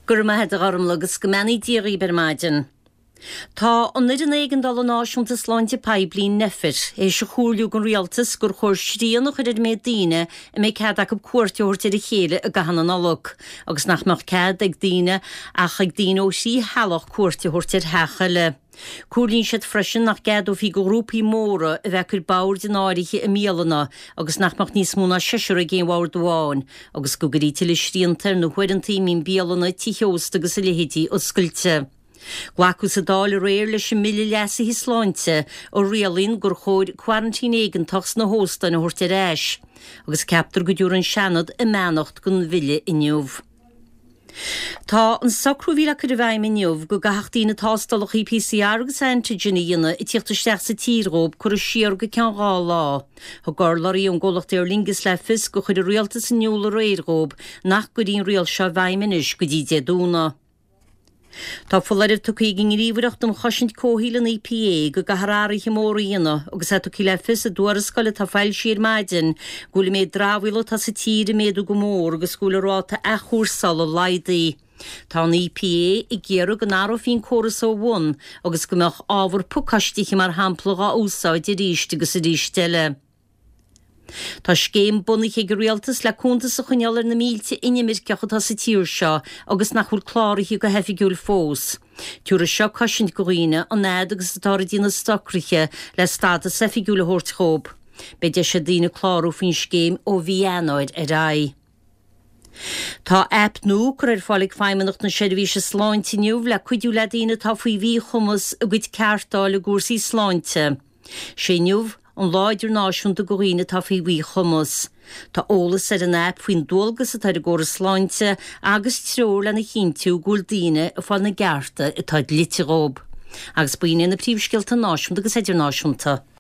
gur maithe a garmlagus go menaí díorí bermaidin. Tá an nid an éigen dal an náisiúnta sláinte peblion nefir, é se chúliú gon rialtas gur chóir sríanach chuid mé daine a mé cead ag cuairteúirte a chéile a gahanana nálog, agus nachmach cead ag daine ach ag daine ó sí healach cuairteúirte hecha le. Cúlín siad freisin nach gad ó fi go grúpaí móra a bheicur bair den áirithe a míalana agus nachmach níos múna seisiúr a géimhhair doháin, agus go gurí til sríantar na huirantaí mín bíalana tíheost agus a lehétí ó scuilte. Gwacus a dáil réir leis sin mille leasa hí sláinte ó rialín gur chóir quarantín éigen tochs na hósta na húirte réis, agus ceaptar go dúr an seanad a menacht gon bhile inniuh. Tá an sacrúhíle chu bhaim inniuh go gaachtaí na tástalach í PCR agus antigen dhéine i tíochttasteach sa tíróp chur a siar go cean gá lá. Tá garlarí an ggólacht ar lingus lefis go chuir a rialtas an neúla réiróp nach go dtíon rial se bhaiminis go dtí déadúna. Tá fularibh tú chuigin ríomhreacht an choisint cóhílan EPA go gathráí móríana agus tú lefis a dúrascoile tá fáil siar maidin gúla mé dráhhuiile tá sa tíre méadú go mór agus gúlaráta a chúrsal a laidaí. Tá an EPA i ggéarú go nára fín choras ó bhain agus go meach ábhar pucaistiche mar hampla á úsáid i ríiste agus a rístelle. Tá scéim bunaigh go rialtas le cúntas a chuneallar na mílte inimir ceachchatá sa tír seo agus nachhuiil chláirithe go hefigiúil fós. Túair a seo cosint goghine an nád agus atára dína stocriche le stáda sa figiúla hórtchób. Beidir sé dína chlárú fin scéim ó bhíanaid a rai. Tá app nó gur fálig feimimeach na séirhí se sláintiniuh le cuidiú le dína tá faoi bhí chumas a gcuid ceartáil a gúsaí sláinte. Séniuh an láidir náisiúnta goghine tá faoi bhí chumas. Tá ólas ar an app faoin dulgus a tar a ggóra sláinte agus treor le na chintiú gúil daine a fáil na gearta a táid litirób. Agus buine na príomhscialta náisiúnta agus idir náisiúnta.